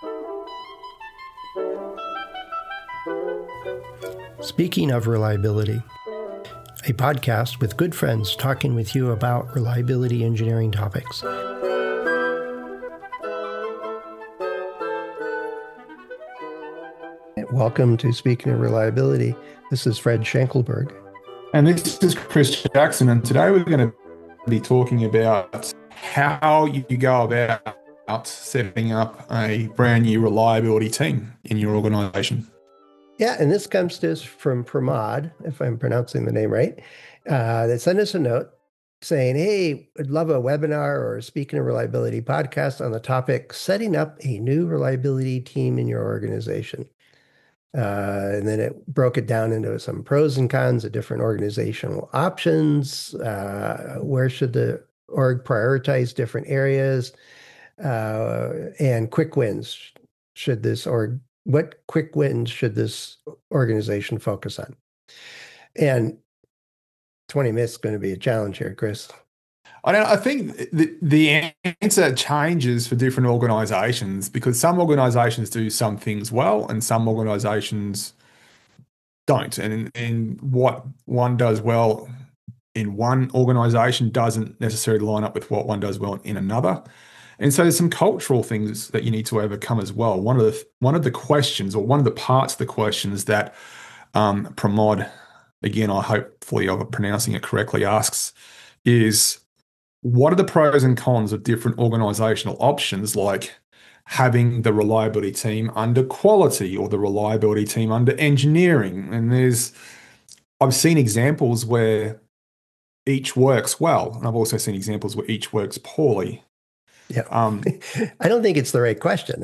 Speaking of reliability, a podcast with good friends talking with you about reliability engineering topics. Welcome to Speaking of Reliability. This is Fred Schenkelberg. And this is Chris Jackson. And today we're going to be talking about how you go about setting up a brand new reliability team in your organization. Yeah, and this comes to us from Pramod, if I'm pronouncing the name right, that sent us a note saying, hey, I'd love a webinar or a Speaking of Reliability podcast on the topic, setting up a new reliability team in your organization. And then it broke it down into some pros and cons of different organizational options. Where should the org prioritize different areas? And quick wins. What quick wins should this organization focus on? And 20 minutes is going to be a challenge here, Chris. I think the answer changes for different organizations because some organizations do some things well and some organizations don't. And what one does well in one organization doesn't necessarily line up with what one does well in another. And so there's some cultural things that you need to overcome as well. One of the questions, or one of the parts of the questions that Pramod, again, hopefully I'm pronouncing it correctly, asks is, what are the pros and cons of different organizational options, like having the reliability team under quality or the reliability team under engineering? And I've seen examples where each works well, and I've also seen examples where each works poorly. Yeah, I don't think it's the right question.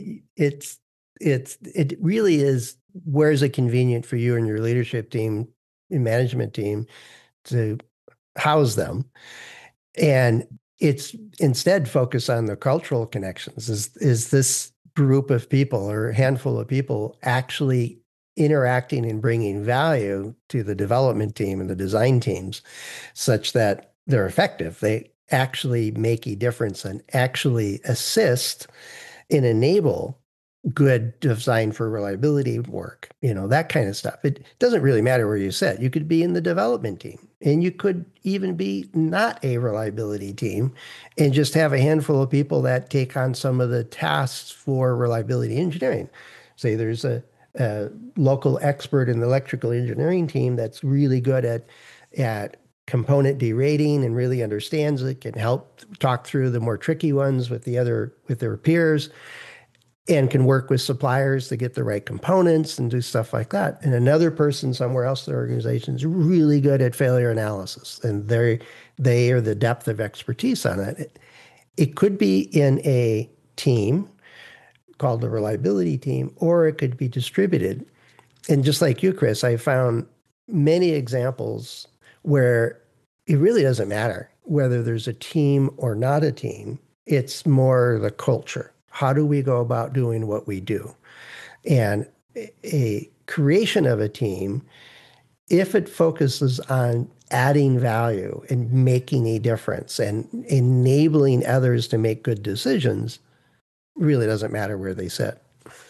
It really is, where is it convenient for you and your leadership team and management team to house them? And it's instead focus on the cultural connections. Is this group of people or handful of people actually interacting and bringing value to the development team and the design teams such that they're effective? They actually make a difference and actually assist and enable good design for reliability work, that kind of stuff. It doesn't really matter where you sit. You could be in the development team, and you could even be not a reliability team and just have a handful of people that take on some of the tasks for reliability engineering. Say there's a local expert in the electrical engineering team that's really good at component derating and really understands it, can help talk through the more tricky ones with their peers, and can work with suppliers to get the right components and do stuff like that. And another person somewhere else in the organization is really good at failure analysis, and they are the depth of expertise on it. It could be in a team called the reliability team, or it could be distributed. And just like you, Chris, I found many examples where it really doesn't matter whether there's a team or not a team. It's more the culture. How do we go about doing what we do? And a creation of a team, if it focuses on adding value and making a difference and enabling others to make good decisions, really doesn't matter where they sit.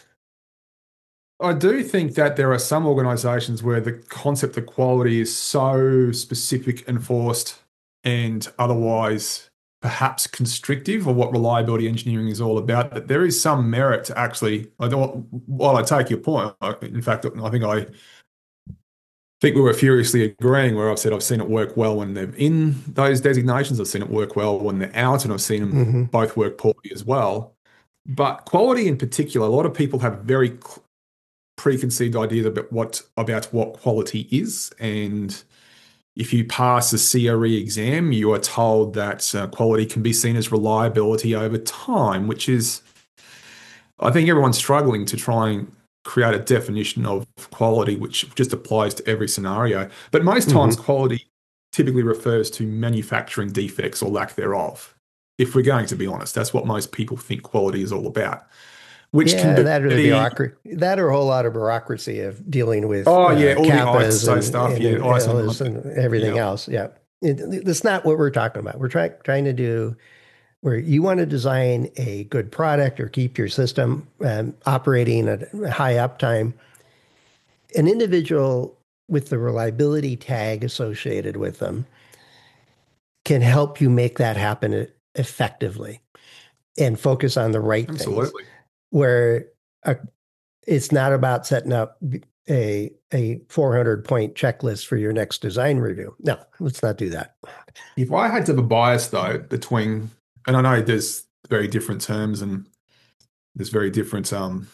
I do think that there are some organizations where the concept of quality is so specific, enforced, and otherwise perhaps constrictive of what reliability engineering is all about, that there is some merit to actually, while I take your point, in fact, I think we were furiously agreeing where I've said I've seen it work well when they're in those designations, I've seen it work well when they're out, and I've seen them both work poorly as well. But quality in particular, a lot of people have very preconceived ideas about what quality is. And if you pass a CRE exam, you are told that quality can be seen as reliability over time, which is, I think everyone's struggling to try and create a definition of quality which just applies to every scenario. But most times quality typically refers to manufacturing defects or lack thereof. If we're going to be honest, that's what most people think quality is all about. Which can be that or the bureaucracy, that or a whole lot of bureaucracy of dealing with all the CAPAs stuff, and everything else. Yeah, that's not what we're talking about. We're trying to do where you want to design a good product or keep your system operating at high uptime. An individual with the reliability tag associated with them can help you make that happen effectively and focus on the right things. Absolutely. Where a, it's not about setting up a 400 point checklist for your next design review. No, let's not do that. If I had to have a bias though between, and I know there's very different terms and there's very different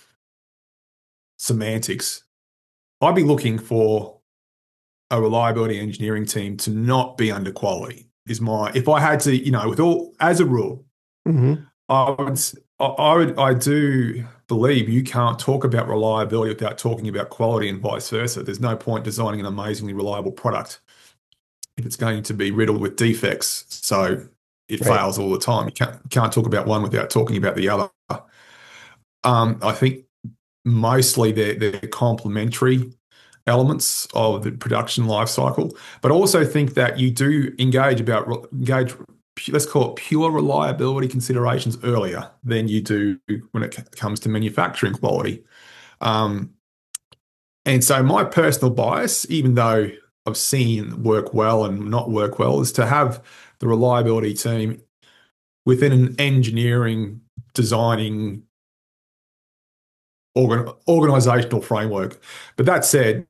semantics, I'd be looking for a reliability engineering team to not be under quality. Is my if I had to, with all as a rule, Mm-hmm. I do believe you can't talk about reliability without talking about quality and vice versa. There's no point designing an amazingly reliable product if it's going to be riddled with defects. So it Right. fails all the time. You can't talk about one without talking about the other. I think mostly they're complementary elements of the production life cycle, but also think that you do engage, let's call it pure reliability considerations earlier than you do when it comes to manufacturing quality. Um, and so my personal bias, even though I've seen work well and not work well, is to have the reliability team within an engineering, designing, organizational framework. But that said,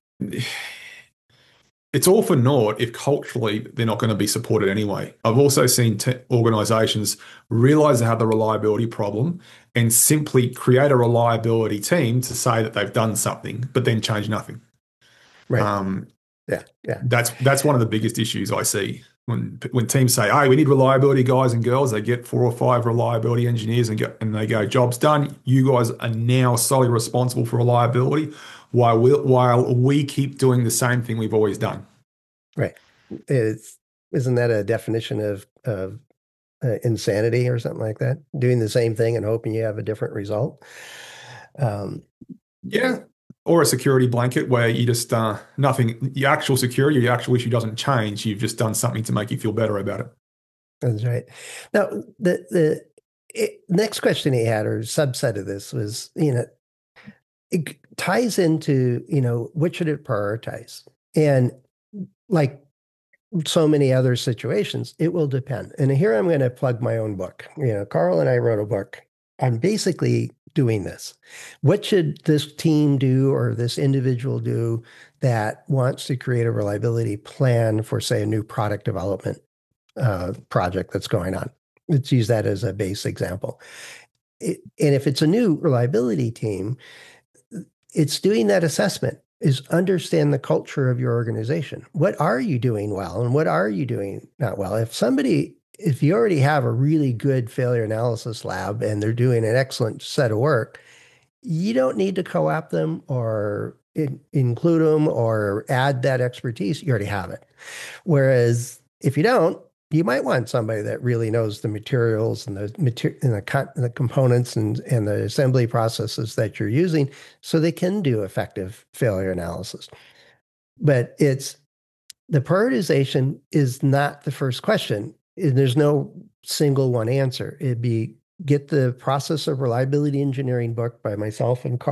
it's all for naught if culturally they're not going to be supported anyway. I've also seen organizations realize they have the reliability problem and simply create a reliability team to say that they've done something, but then change nothing. Right. Um, Yeah. Yeah. that's one of the biggest issues I see when teams say, "Hey, we need reliability guys and girls." They get 4 or 5 reliability engineers and they go, "Job's done. You guys are now solely responsible for reliability, while we keep doing the same thing we've always done." Right. It's isn't that a definition of insanity or something like that? Doing the same thing and hoping you have a different result. Um, Yeah. Or a security blanket where you just nothing, your actual security, your actual issue doesn't change. You've just done something to make you feel better about it. that's right. Now, next question he had, or subset of this, was, it ties into, what should it prioritize? And like so many other situations, it will depend. And here I'm going to plug my own book. Carl and I wrote a book on basically doing this. What should this team do or this individual do that wants to create a reliability plan for, say, a new product development project that's going on? Let's use that as a base example. And if it's a new reliability team, it's doing that assessment, is understand the culture of your organization. What are you doing well and what are you doing not well? If you already have a really good failure analysis lab and they're doing an excellent set of work, you don't need to co-opt them or include them or add that expertise. You already have it. Whereas if you don't, you might want somebody that really knows the materials and the components and the assembly processes that you're using, so they can do effective failure analysis. But the prioritization is not the first question. There's no single one answer. It'd be get the Process of Reliability Engineering book by myself and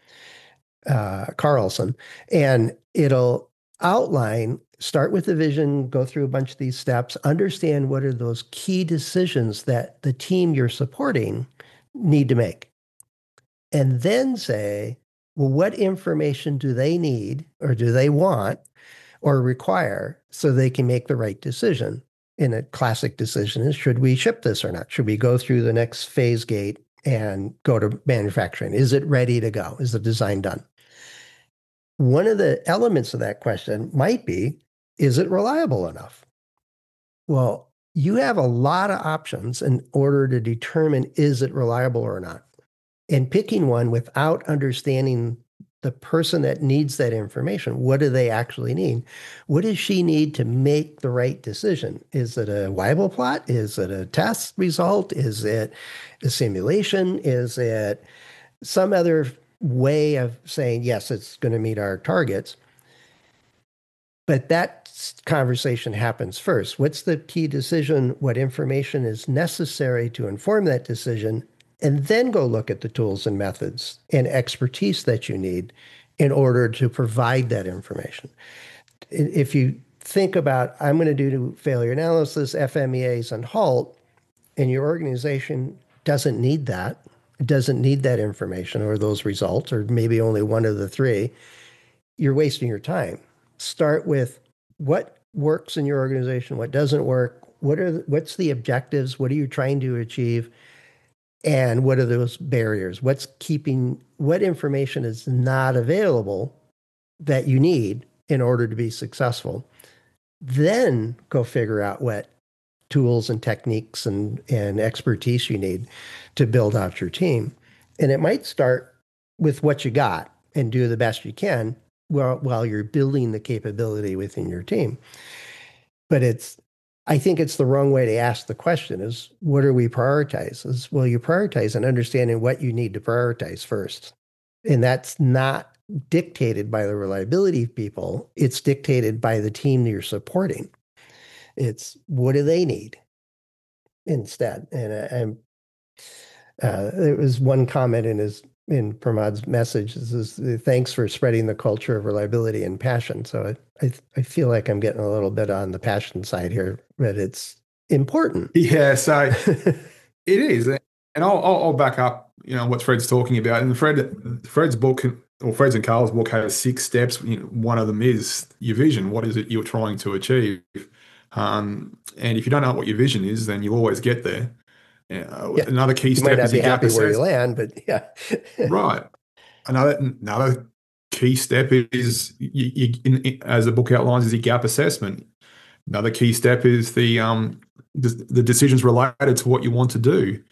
Carlson, and it'll outline, start with the vision, go through a bunch of these steps, understand what are those key decisions that the team you're supporting need to make. And then say, well, what information do they need or do they want or require so they can make the right decision? And a classic decision is, should we ship this or not? Should we go through the next phase gate and go to manufacturing? Is it ready to go? Is the design done? One of the elements of that question might be, is it reliable enough? Well, you have a lot of options in order to determine, is it reliable or not? And picking one without understanding the person that needs that information, what do they actually need? What does she need to make the right decision? Is it a Weibull plot? Is it a test result? Is it a simulation? Is it some other way of saying, yes, it's going to meet our targets? But that conversation happens first. What's the key decision? What information is necessary to inform that decision? And then go look at the tools and methods and expertise that you need in order to provide that information. If you think about, I'm going to do failure analysis, FMEAs, and HALT, and your organization doesn't need that, it doesn't need that information or those results, or maybe only one of the three, you're wasting your time. Start with what works in your organization, what doesn't work, what's the objectives, what are you trying to achieve, and what are those barriers? What information is not available that you need in order to be successful? Then go figure out what tools and techniques and expertise you need to build out your team. And it might start with what you got and do the best you can while you're building the capability within your team. But I think it's the wrong way to ask the question is, what are we prioritize? Well, you prioritize and understanding what you need to prioritize first. And that's not dictated by the reliability people. It's dictated by the team that you're supporting. It's what do they need instead? And there was one comment in Pramad's message. This is thanks for spreading the culture of reliability and passion. So I feel like I'm getting a little bit on the passion side here, but it's important. Yeah, so it is, and I'll back up. What Fred's talking about, and Fred's book, or Fred's and Carl's book, has 6 steps. One of them is your vision. What is it you're trying to achieve? And if you don't know what your vision is, then you always get there. Yeah. Another key You step might not is be your gap happy where you assessment. land, but yeah. Right. Another key step is as the book outlines, is your gap assessment. Another key step is the decisions related to what you want to do.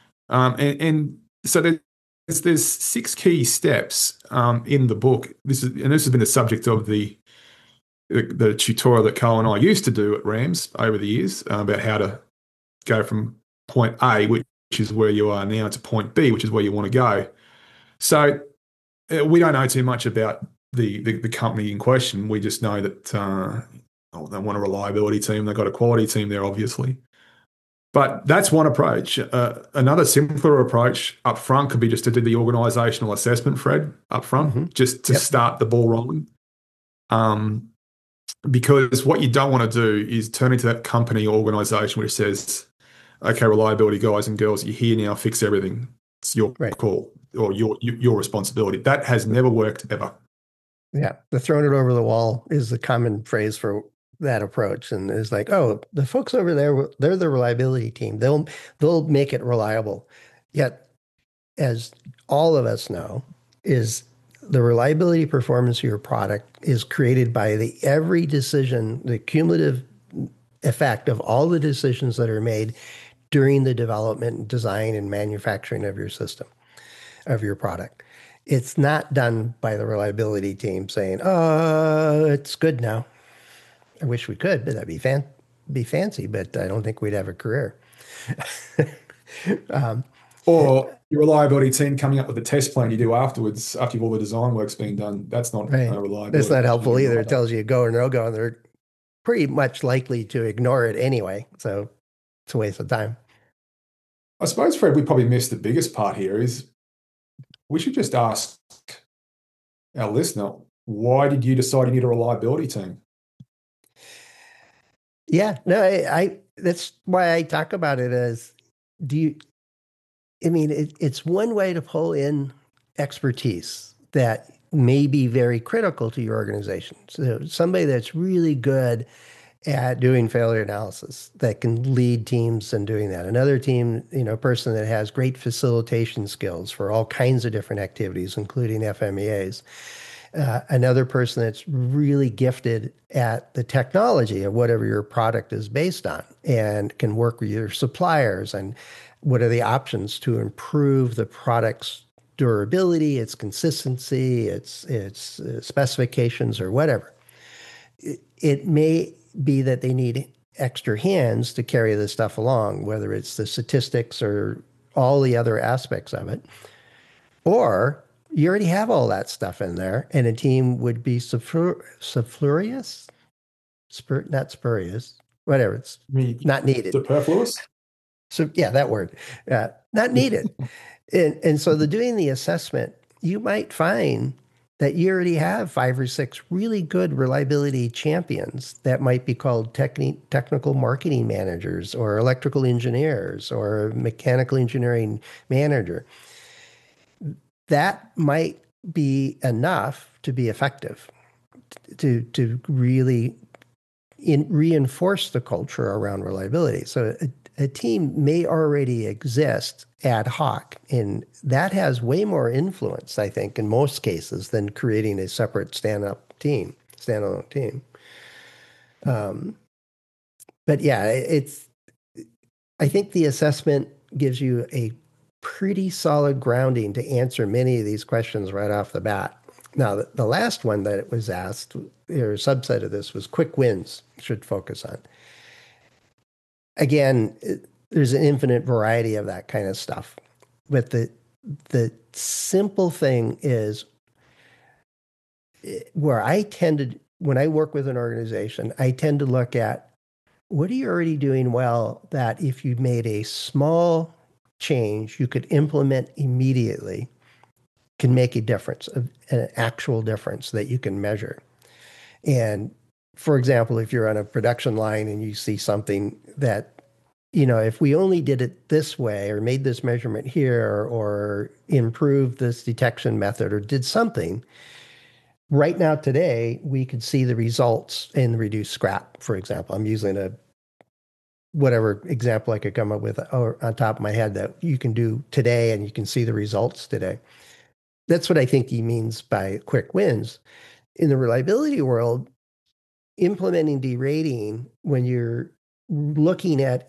And so there's 6 key steps in the book. This has been the subject of the tutorial that Carl and I used to do at RAMS over the years, about how to go from point A, which is where you are now, to point B, which is where you want to go. So we don't know too much about the company in question. We just know that they want a reliability team. They've got a quality team there, obviously. But that's one approach. Another simpler approach up front could be just to do the organizational assessment, Fred, up front, just to start the ball rolling. Because what you don't want to do is turn into that company or organization which says, okay, reliability guys and girls, you're here now, fix everything. It's your call or your responsibility. That has never worked ever. Yeah, the throwing it over the wall is the common phrase for that approach, and it's like, oh, the folks over there, they're the reliability team. They'll make it reliable. Yet, as all of us know, is the reliability performance of your product is created by every decision, the cumulative effect of all the decisions that are made during the development, design, and manufacturing of your system, of your product. It's not done by the reliability team saying, "Oh, it's good now." I wish we could, but that'd be fancy. But I don't think we'd have a career. Or your reliability team coming up with a test plan you do afterwards, after all the design work's been done. That's not reliability. That's not helpful either. It tells you go or no go, and they're pretty much likely to ignore it anyway. So it's a waste of time. I suppose, Fred, we probably missed the biggest part here is we should just ask our listener, why did you decide you need a reliability team? Yeah, no, I that's why I talk about it as it's one way to pull in expertise that may be very critical to your organization. So somebody that's really good at doing failure analysis that can lead teams in doing that. Another team, person that has great facilitation skills for all kinds of different activities, including FMEAs. Another person that's really gifted at the technology of whatever your product is based on and can work with your suppliers and what are the options to improve the product's durability, its consistency, its specifications, or whatever. It may be that they need extra hands to carry this stuff along, whether it's the statistics or all the other aspects of it, or you already have all that stuff in there, and a team would be superfluous. not spurious, whatever. It's I mean, not needed. superfluous. So yeah, that word, not needed. And so the doing the assessment, you might find that you already have 5 or 6 really good reliability champions that might be called technical marketing managers or electrical engineers or mechanical engineering manager. That might be enough to be effective, to really reinforce the culture around reliability. So a team may already exist ad hoc, and that has way more influence, I think, in most cases, than creating a separate standalone team. But yeah, I think the assessment gives you a pretty solid grounding to answer many of these questions right off the bat. Now, the last one that it was asked, or a subset of this, was quick wins should focus on. Again, there's an infinite variety of that kind of stuff. But the simple thing is where I tend to, when I work with an organization, I tend to look at what are you already doing well that if you made a small change you could implement immediately can make a difference, an actual difference that you can measure. And for example, if you're on a production line and you see something that, if we only did it this way or made this measurement here or improved this detection method or did something, right now today, we could see the results in reduced scrap, for example. I'm using whatever example I could come up with on top of my head that you can do today and you can see the results today. That's what I think he means by quick wins. In the reliability world, implementing derating when you're looking at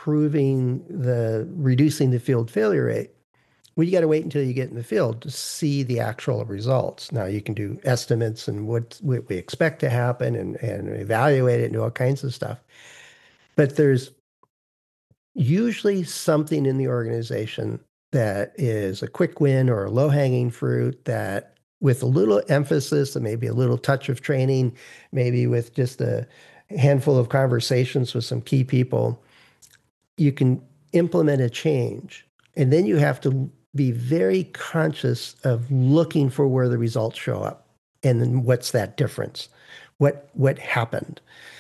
reducing the field failure rate, well, you got to wait until you get in the field to see the actual results. Now you can do estimates and what we expect to happen and evaluate it and do all kinds of stuff. But there's usually something in the organization that is a quick win or a low-hanging fruit that with a little emphasis and maybe a little touch of training, maybe with just a handful of conversations with some key people, you can implement a change. And then you have to be very conscious of looking for where the results show up. And then what's that difference? What happened?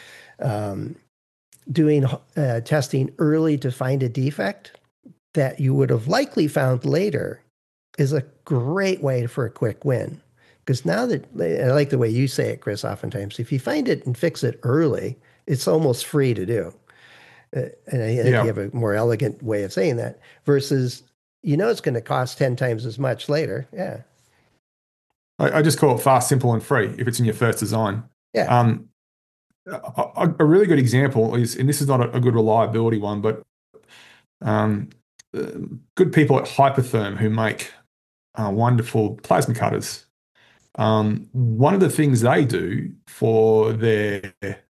Doing testing early to find a defect that you would have likely found later is a great way for a quick win. Because now that, I like the way you say it, Chris, oftentimes, if you find it and fix it early, it's almost free to do. And I think you have a more elegant way of saying that versus, it's going to cost 10 times as much later. Yeah. I just call it fast, simple, and free if it's in your first design. Yeah. A really good example is, and this is not a good reliability one, but good people at Hypertherm who make wonderful plasma cutters. One of the things they do for their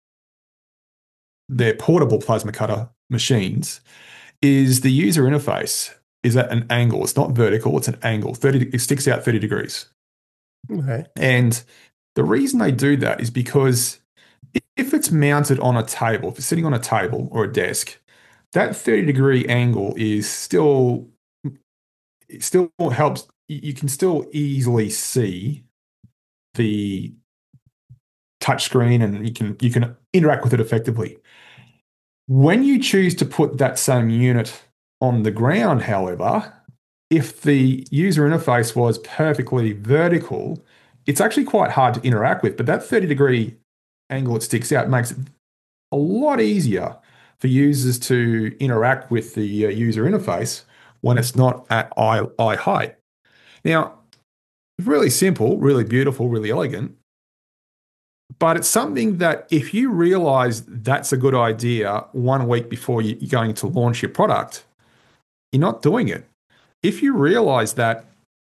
portable plasma cutter machines is the user interface is at an angle. It's not vertical, it's an angle. It sticks out 30 degrees. Okay. And the reason they do that is because if it's mounted on a table, if it's sitting on a table or a desk, that 30-degree angle is still helps. You can still easily see the touchscreen and you can interact with it effectively. When you choose to put that same unit on the ground, however, if the user interface was perfectly vertical, it's actually quite hard to interact with. But that 30-degree angle it sticks out makes it a lot easier for users to interact with the user interface when it's not at eye height. Now, really simple, really beautiful, really elegant, but it's something that if you realize that's a good idea 1 week before you're going to launch your product, you're not doing it. If you realize that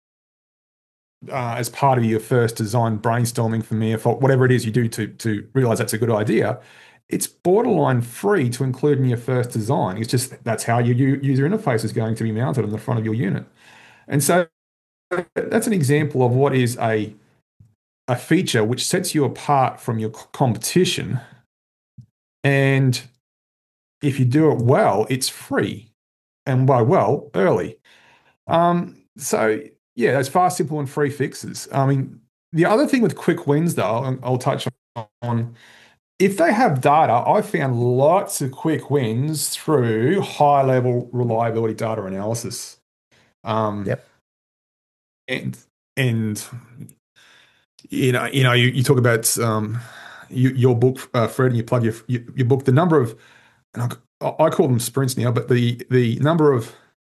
as part of your first design brainstorming for me, or whatever it is you do to realize that's a good idea, it's borderline free to include in your first design. It's just that's how your user interface is going to be mounted on the front of your unit. And so that's an example of what is a feature which sets you apart from your competition And if you do it well, it's free. And by well, early. So yeah, those fast, simple, and free fixes. I mean, the other thing with quick wins, though, and I'll touch on, if they have data, I found lots of quick wins through high level reliability data analysis. Um, Yep. and and you talk about your book, Fred, and you plug your book. The number of, and I call them sprints now, but the number of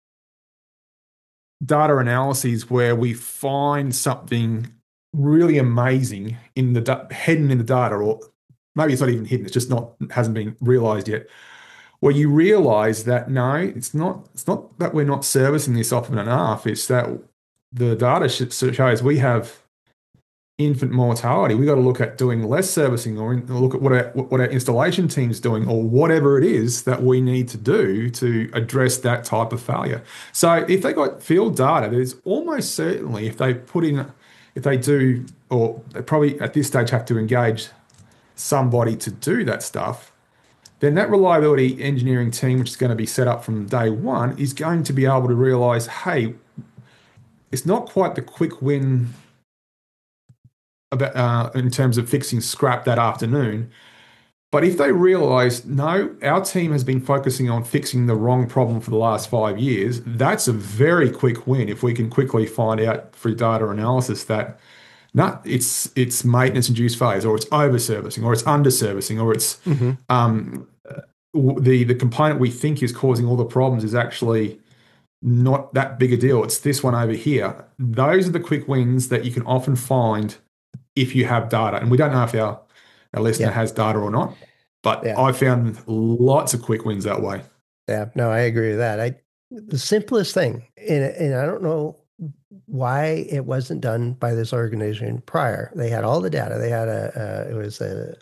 data analyses where we find something really amazing in hidden in the data, or maybe it's not even hidden, it's just not hasn't been realized yet. Where you realize that no, it's not that we're not servicing this often enough. It's that the data shows we have infant mortality. We got to look at doing less servicing, or look at what our installation team's doing, or whatever it is that we need to do to address that type of failure. So if they got field data, there's almost certainly, if they do, or they probably at this stage have to engage somebody to do that stuff, then that reliability engineering team, which is going to be set up from day one, is going to be able to realize, hey, it's not quite the quick win about in terms of fixing scrap that afternoon. But if they realize, no, our team has been focusing on fixing the wrong problem for the last 5 years, that's a very quick win if we can quickly find out through data analysis that no, it's maintenance induced failures, or it's over servicing, or it's under servicing, or it's Hmm. the component we think is causing all the problems is actually not that big a deal. It's this one over here. Those are the quick wins that you can often find if you have data. And we don't know if our listener Yeah. has data or not, but Yeah. I found lots of quick wins that way. Yeah. No, I agree with that. The simplest thing, and I don't know why it wasn't done by this organization prior. They had all the data. They had it was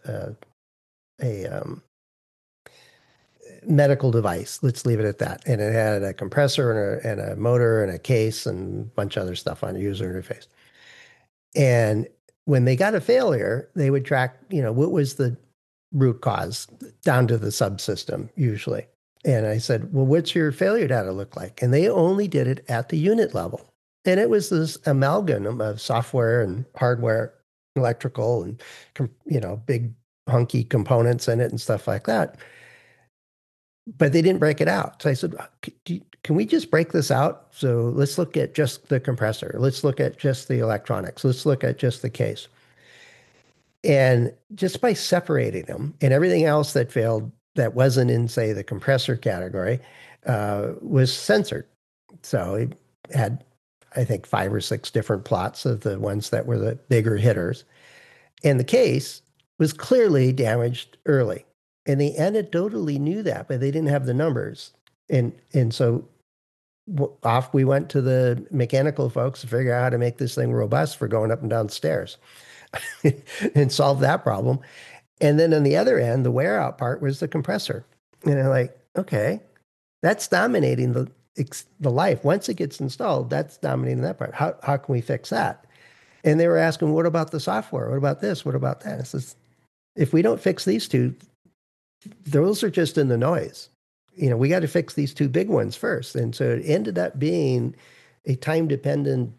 a medical device. Let's leave it at that. And it had a compressor and a motor and a case and a bunch of other stuff on the user interface. And when they got a failure, they would track, what was the root cause down to the subsystem usually. And I said, well, what's your failure data look like? And they only did it at the unit level. And it was this amalgam of software and hardware, electrical, and, big hunky components in it and stuff like that. But they didn't break it out. So I said, can we just break this out? So let's look at just the compressor. Let's look at just the electronics. Let's look at just the case. And just by separating them, and everything else that failed that wasn't in, say, the compressor category, was censored. So it had, I think, 5 or 6 different plots of the ones that were the bigger hitters. And the case was clearly damaged early. And they anecdotally knew that, but they didn't have the numbers. And so off we went to the mechanical folks to figure out how to make this thing robust for going up and down stairs and solve that problem. And then on the other end, the wear out part was the compressor. And I'm like, okay, that's dominating the life. Once it gets installed, that's dominating that part. How can we fix that? And they were asking, what about the software? What about this? What about that? It says, if we don't fix these two, those are just in the noise. We got to fix these two big ones first. And so it ended up being a time dependent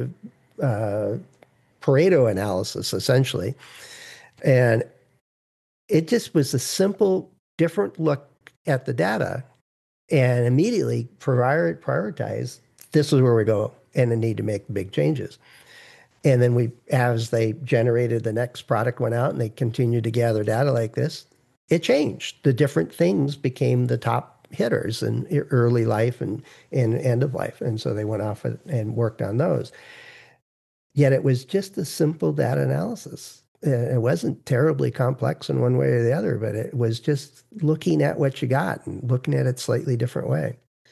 Pareto analysis, essentially. And it just was a simple, different look at the data and immediately prioritize this is where we go and the need to make big changes. And then as they generated the next product went out and they continued to gather data like this, it changed. The different things became the top hitters in early life and end of life. And so they went off and worked on those. Yet it was just a simple data analysis. It wasn't terribly complex in one way or the other, but it was just looking at what you got and looking at it slightly different way.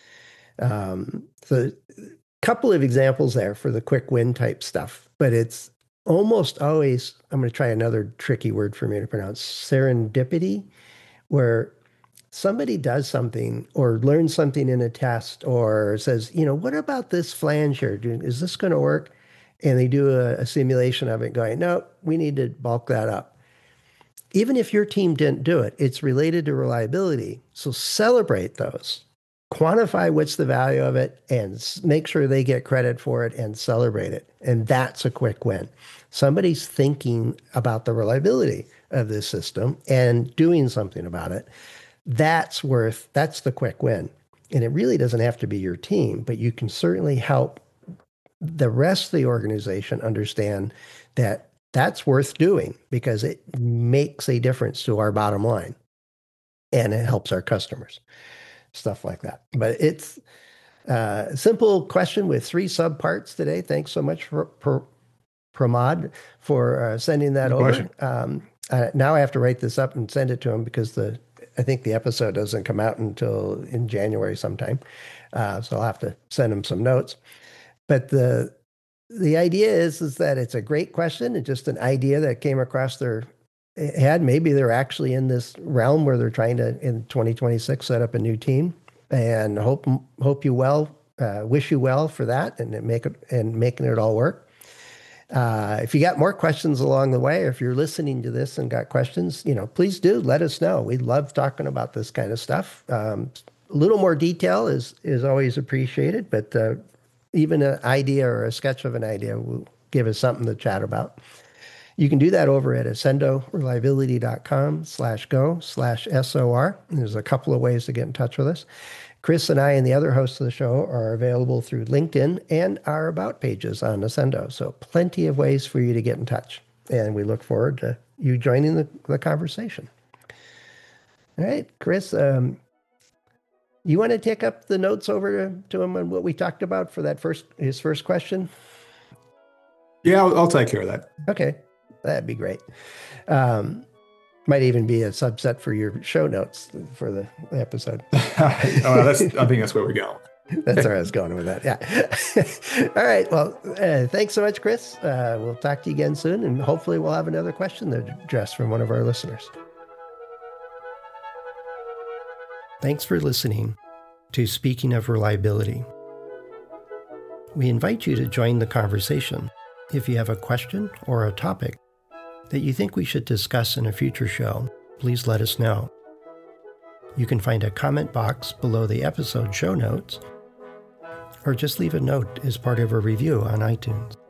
So a couple of examples there for the quick win type stuff, but it's almost always, I'm going to try another tricky word for me to pronounce, serendipity, where somebody does something or learns something in a test or says, what about this flange here? Is this going to work? And they do a simulation of it going, no, we need to bulk that up. even if your team didn't do it, it's related to reliability. So celebrate those. Quantify what's the value of it and make sure they get credit for it and celebrate it. And that's a quick win. Somebody's thinking about the reliability of this system and doing something about it. That's the quick win. And it really doesn't have to be your team, but you can certainly help the rest of the organization understand that that's worth doing because it makes a difference to our bottom line and it helps our customers, stuff like that. But it's a simple question with 3 subparts today. Thanks so much for Pramod for sending that over. Now I have to write this up and send it to him because I think the episode doesn't come out until in January sometime. So I'll have to send him some notes. But the idea is that it's a great question. It's just an idea that came across their head. Maybe they're actually in this realm where they're trying to, in 2026, set up a new team. And hope you well, wish you well for that and making it all work. If you got more questions along the way, or if you're listening to this and got questions, please do let us know. We love talking about this kind of stuff. A little more detail is always appreciated, but even an idea or a sketch of an idea will give us something to chat about. You can do that over at accendoreliability.com/go/SOR. There's a couple of ways to get in touch with us. Chris and I and the other hosts of the show are available through LinkedIn and our About pages on Accendo. So plenty of ways for you to get in touch. And we look forward to you joining the conversation. All right, Chris, you want to take up the notes over to him on what we talked about for his first question? Yeah, I'll take care of that. Okay, that'd be great. Might even be a subset for your show notes for the episode. I think that's where we're going. That's where I was going with that. Yeah. All right. Well, thanks so much, Chris. We'll talk to you again soon, and hopefully we'll have another question to address from one of our listeners. Thanks for listening to Speaking of Reliability. We invite you to join the conversation. If you have a question or a topic that you think we should discuss in a future show, please let us know. You can find a comment box below the episode show notes, or just leave a note as part of a review on iTunes.